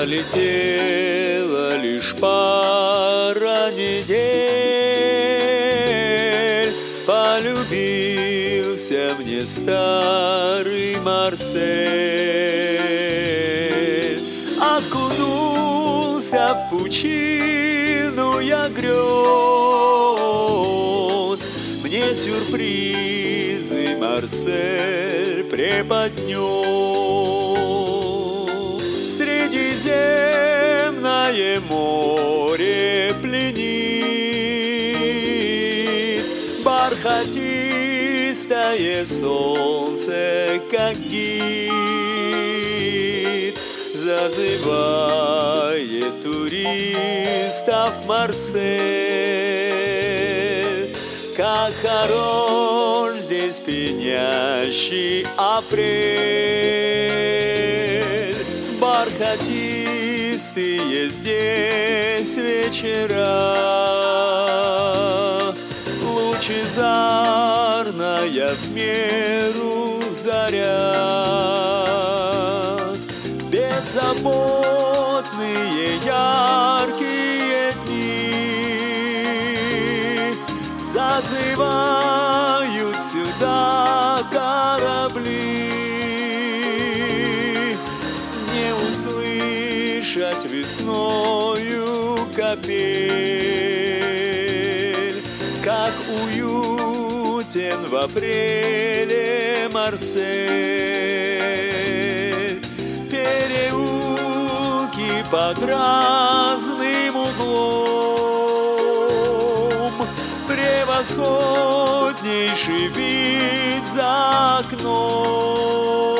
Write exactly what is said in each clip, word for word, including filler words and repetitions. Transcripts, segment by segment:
Пролетела лишь пара недель, полюбился мне старый Марсель. Окунулся в пучину я грез, мне сюрпризы Марсель преподнес. Средиземное море пленит, бархатистое солнце, как гид, зазывает туристов Марсель. Как хорош здесь пьянящий апрель, бархатистые здесь вечера, лучезарная в меру заря, беззаботные яркие дни зазывают сюда корабли. Не услышать весною капель, как уютен в апреле Марсель. Переулки под разным углом, превосходнейший вид за окном.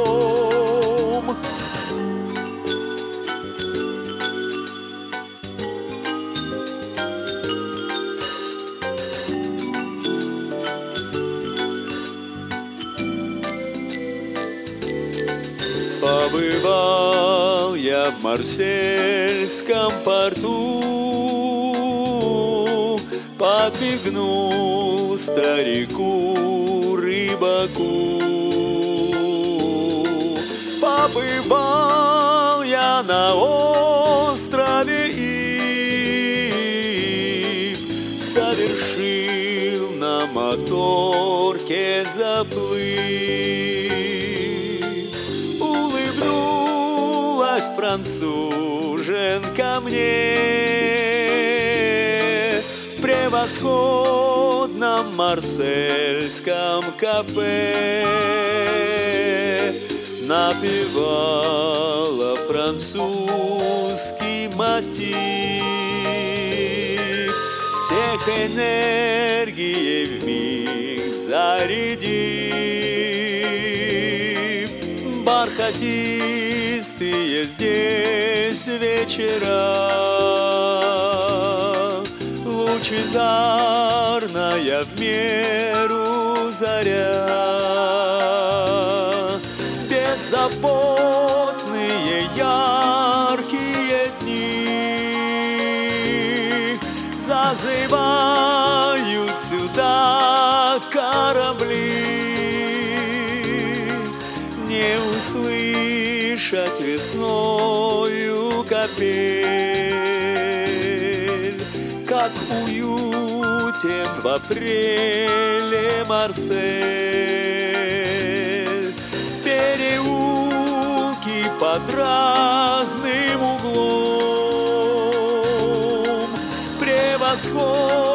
Побывал я в марсельском порту, подмигнул старику рыбаку. Побывал я на острове Ив, совершил на моторке заплыв. Улыбнулась француженка мне в превосходном марсельском кафе, напевала французский мотив, всех энергией вмиг зарядив. Бархатистые здесь вечера, лучезарная в меру заря, беззаботные яркие дни зазывают сюда корабли. Не услышать весною капель, как уютен в апреле Марсель. Переулки под разным углом, превосходно